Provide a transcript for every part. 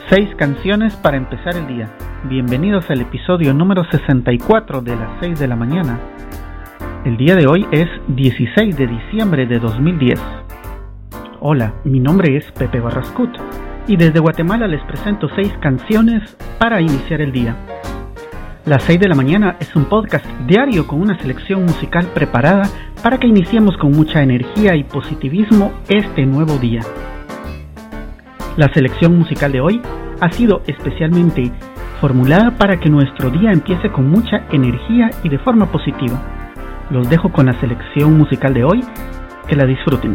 6 canciones para empezar el día. Bienvenidos al episodio número 64 de las 6 de la mañana. El día de hoy es 16 de diciembre de 2010. Hola, mi nombre es Pepe Barrascut y desde Guatemala les presento 6 canciones para iniciar el día. Las 6 de la mañana es un podcast diario con una selección musical preparada para que iniciemos con mucha energía y positivismo este nuevo día. La selección musical de hoy ha sido especialmente formulada para que nuestro día empiece con mucha energía y de forma positiva. Los dejo con la selección musical de hoy, que la disfruten.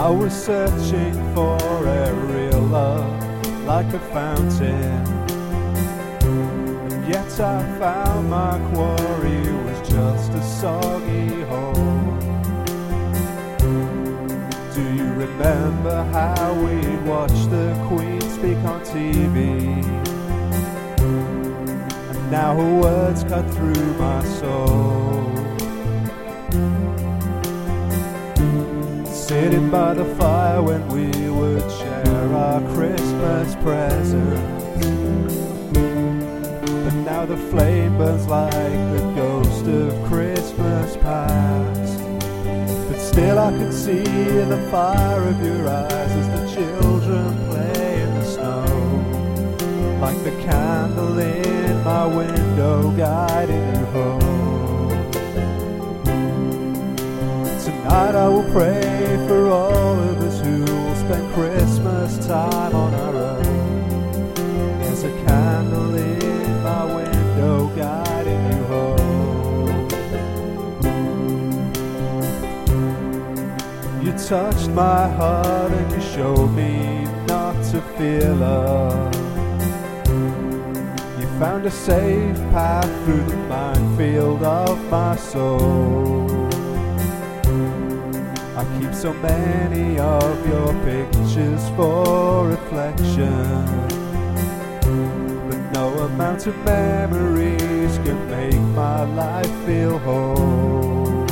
I was searching for a real love, like a fountain, and yet I found my quarry was just a soggy hole. Do you remember how we'd watch the Queen speak on TV? And now her words cut through my soul. Sitting by the fire when we would share our Christmas presents, but now the flame burns like the ghost of Christmas past. But still I can see the fire of your eyes as the children play in the snow, like the candle in my window guiding you home. Tonight I will pray for all of us who will spend Christmas time on our own. There's a candle in my window guiding you home. You touched my heart and you showed me not to fear love. You found a safe path through the minefield of my soul. I keep so many of your pictures for reflection, but no amount of memories can make my life feel whole.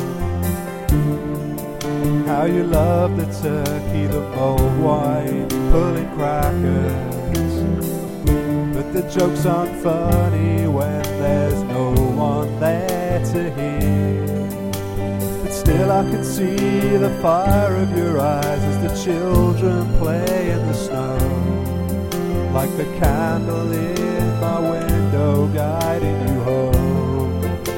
How you love the turkey, the mulled wine, pulling crackers, but the jokes aren't funny when there's no one there to hear. Still I can see the fire of your eyes as the children play in the snow, like the candle in my window guiding you home.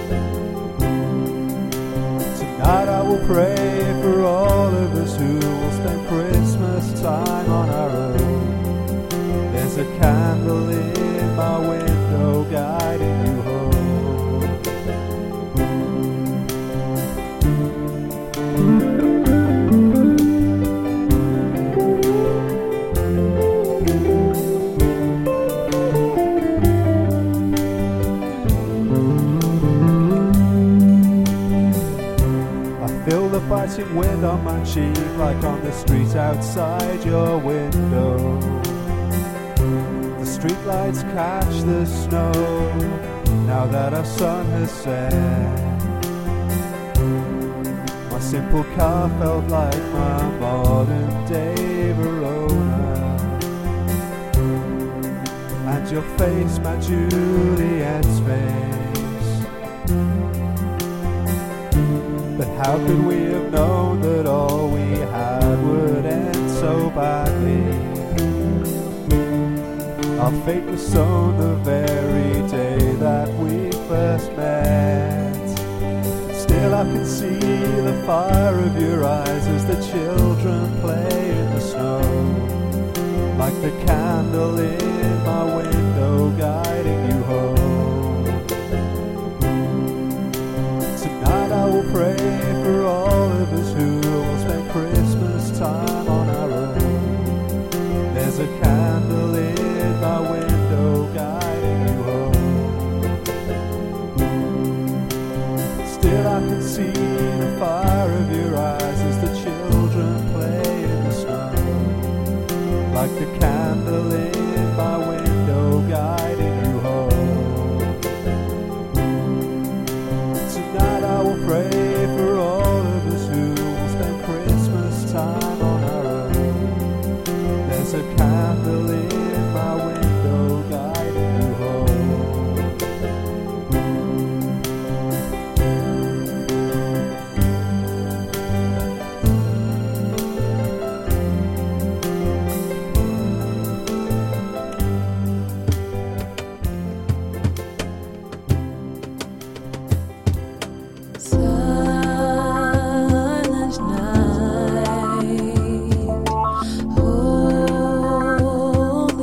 Tonight I will pray for all of us who will spend Christmas time on our own. There's a candle in my window guiding you home. Biting wind on my cheek like on the street outside your window. The streetlights catch the snow now that our sun has set. My simple car felt like my modern day Verona, and your face my Juliet's face. But how could we have known that all we had would end so badly? Our fate was sown the very day that we first met. Still I can see the fire of your eyes as the children play in the snow, like the candle in my window guiding you home. Tonight I will pray for all of us who will spend Christmas time on our own. There's a candle in my window guiding you home. Still I can see the fire of your eyes as the children play in the snow, like the candle in my window guiding you home. Tonight I will pray for all of us who will spend Christmas time on our own. There's a candle in my window guiding you home. Silent night, hold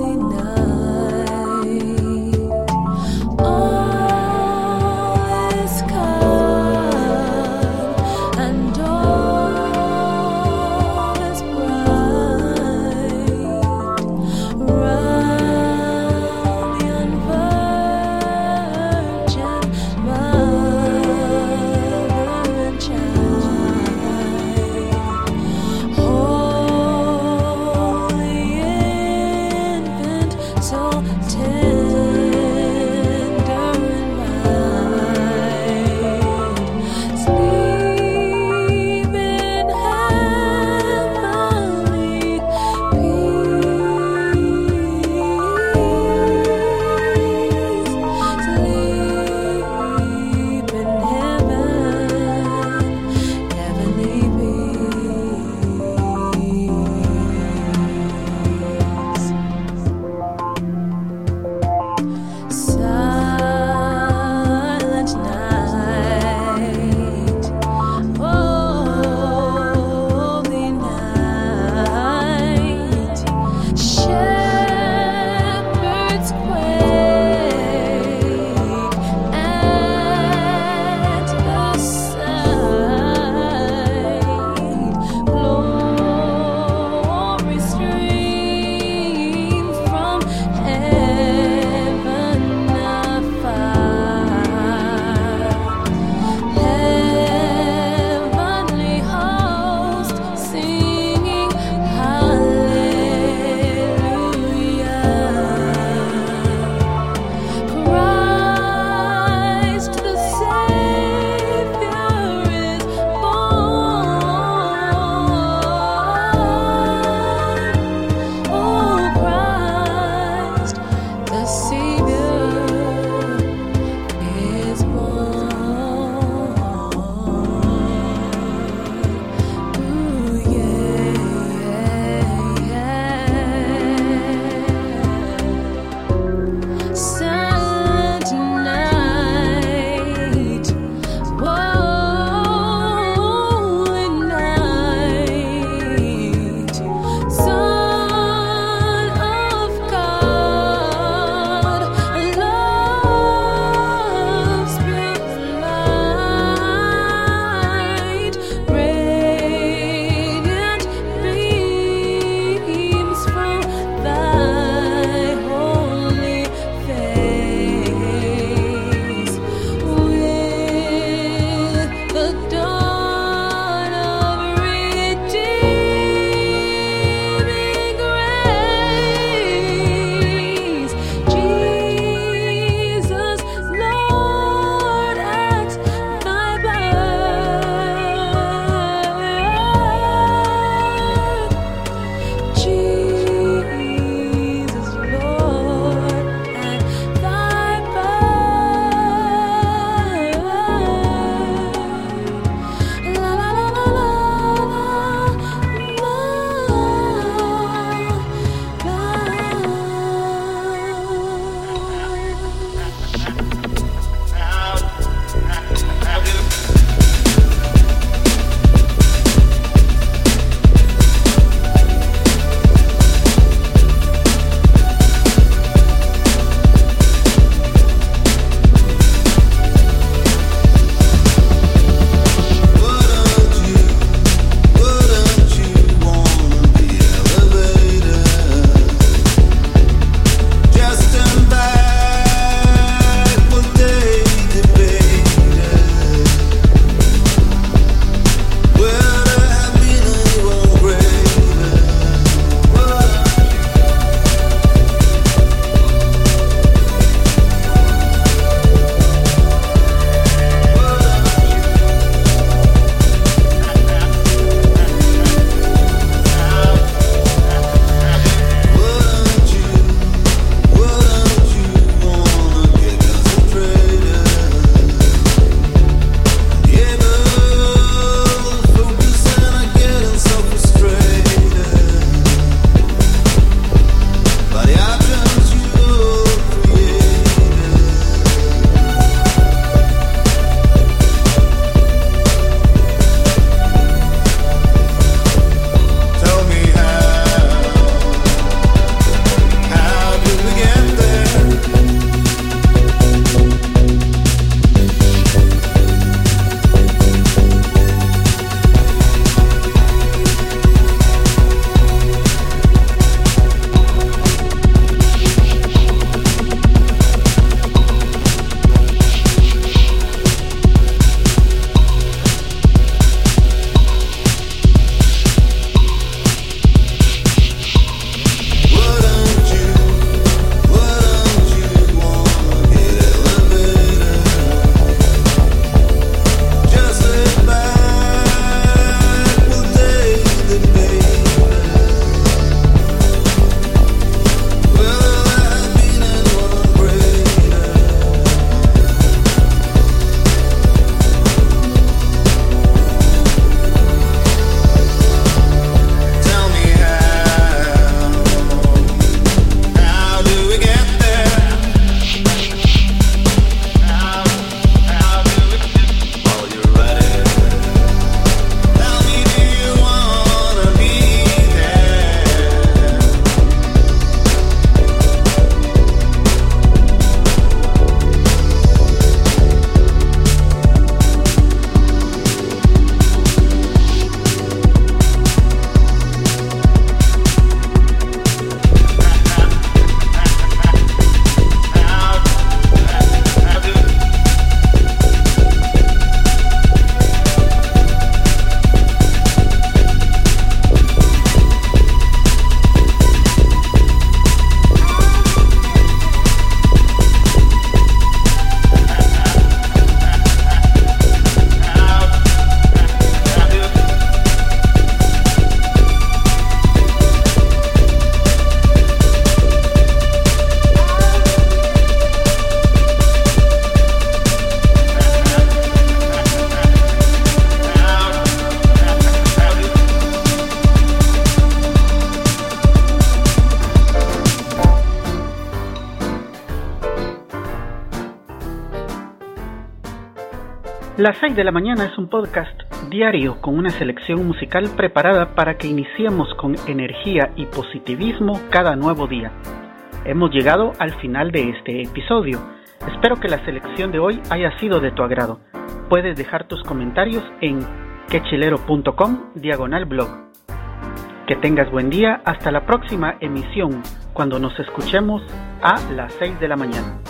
Las 6 de la mañana es un podcast diario con una selección musical preparada para que iniciemos con energía y positivismo cada nuevo día. Hemos llegado al final de este episodio. Espero que la selección de hoy haya sido de tu agrado. Puedes dejar tus comentarios en quechilero.com/blog. Que tengas buen día hasta la próxima emisión, cuando nos escuchemos a las 6 de la mañana.